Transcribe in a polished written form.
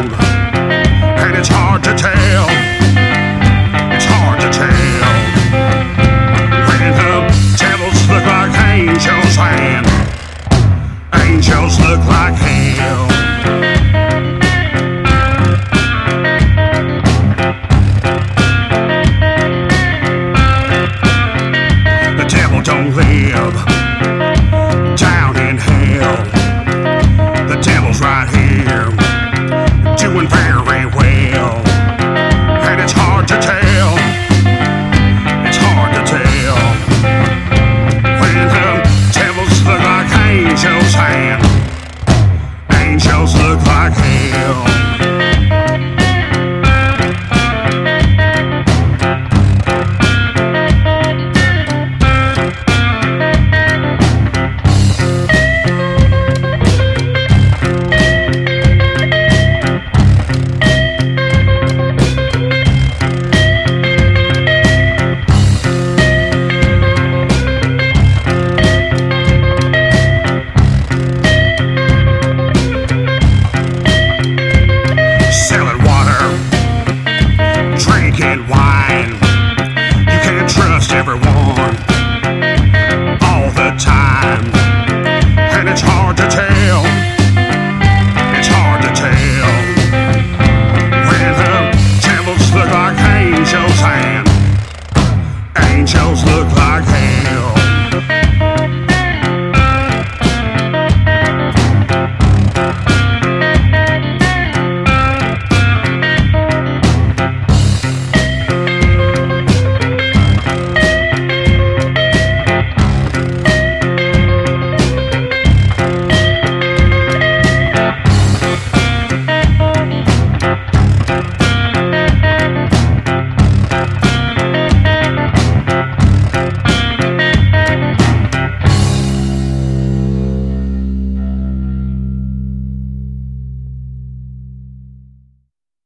wrong, and it's hard to tell. It's hard to tell when the devils look like angels and angels look like hell. The devil don't live down in hell. The devil's right here, doing very well. And it's hard to tell, it's hard to tell when the devils look like angels and angels look like hell.